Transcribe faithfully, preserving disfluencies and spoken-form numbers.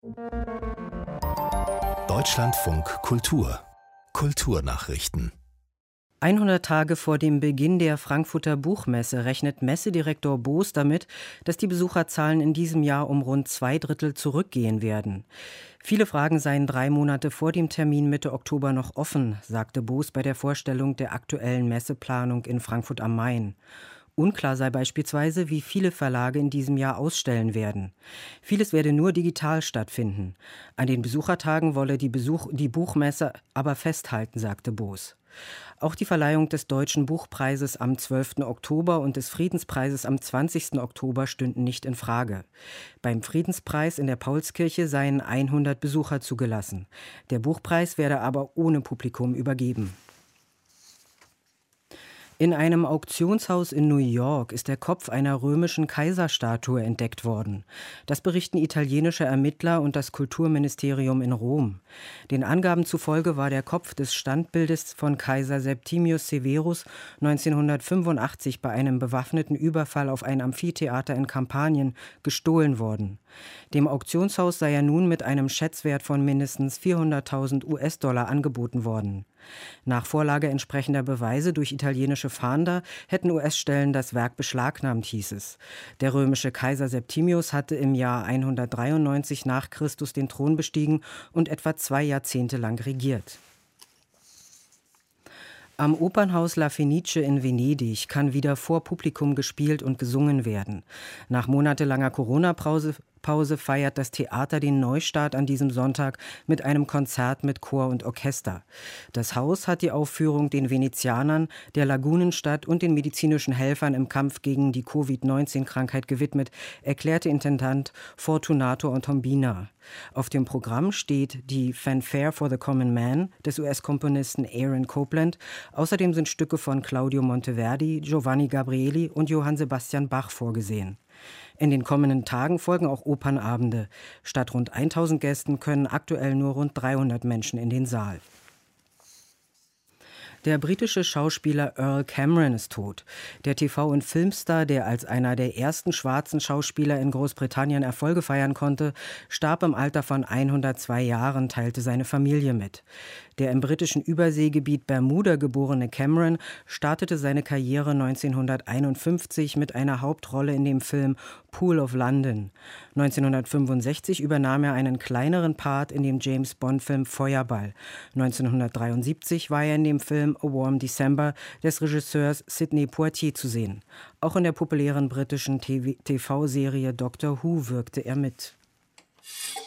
Deutschlandfunk Kultur Kulturnachrichten. hundert Tage vor dem Beginn der Frankfurter Buchmesse rechnet Messedirektor Boos damit, dass die Besucherzahlen in diesem Jahr um rund zwei Drittel zurückgehen werden. Viele Fragen seien drei Monate vor dem Termin Mitte Oktober noch offen, sagte Boos bei der Vorstellung der aktuellen Messeplanung in Frankfurt am Main. Unklar sei beispielsweise, wie viele Verlage in diesem Jahr ausstellen werden. Vieles werde nur digital stattfinden. An den Besuchertagen wolle die, Besuch, die Buchmesse aber festhalten, sagte Boos. Auch die Verleihung des Deutschen Buchpreises am zwölften Oktober und des Friedenspreises am zwanzigsten Oktober stünden nicht in Frage. Beim Friedenspreis in der Paulskirche seien hundert Besucher zugelassen. Der Buchpreis werde aber ohne Publikum übergeben. In einem Auktionshaus in New York ist der Kopf einer römischen Kaiserstatue entdeckt worden. Das berichten italienische Ermittler und das Kulturministerium in Rom. Den Angaben zufolge war der Kopf des Standbildes von Kaiser Septimius Severus neunzehnhundertfünfundachtzig bei einem bewaffneten Überfall auf ein Amphitheater in Kampanien gestohlen worden. Dem Auktionshaus sei er nun mit einem Schätzwert von mindestens vierhunderttausend U S-Dollar angeboten worden. Nach Vorlage entsprechender Beweise durch italienische Fahnder hätten U S-Stellen das Werk beschlagnahmt, hieß es. Der römische Kaiser Septimius hatte im Jahr hundertdreiundneunzig nach Christus den Thron bestiegen und etwa zwei Jahrzehnte lang regiert. Am Opernhaus La Fenice in Venedig kann wieder vor Publikum gespielt und gesungen werden. Nach monatelanger Corona-Pause Pause feiert das Theater den Neustart an diesem Sonntag mit einem Konzert mit Chor und Orchester. Das Haus hat die Aufführung den Venezianern, der Lagunenstadt und den medizinischen Helfern im Kampf gegen die Covid neunzehn Krankheit gewidmet, erklärte Intendant Fortunato Otombina. Auf dem Programm steht die Fanfare for the Common Man des U S-Komponisten Aaron Copland. Außerdem sind Stücke von Claudio Monteverdi, Giovanni Gabrieli und Johann Sebastian Bach vorgesehen. In den kommenden Tagen folgen auch Opernabende. Statt rund tausend Gästen können aktuell nur rund dreihundert Menschen in den Saal. Der britische Schauspieler Earl Cameron ist tot. Der T V- und Filmstar, der als einer der ersten schwarzen Schauspieler in Großbritannien Erfolge feiern konnte, starb im Alter von hundertzwei Jahren, teilte seine Familie mit. Der im britischen Überseegebiet Bermuda geborene Cameron startete seine Karriere neunzehnhunderteinundfünfzig mit einer Hauptrolle in dem Film Pool of London. neunzehnhundertfünfundsechzig übernahm er einen kleineren Part in dem James-Bond-Film Feuerball. neunzehnhundertdreiundsiebzig war er in dem Film A Warm December des Regisseurs Sidney Poitier zu sehen. Auch in der populären britischen T V-Serie Doctor Who wirkte er mit.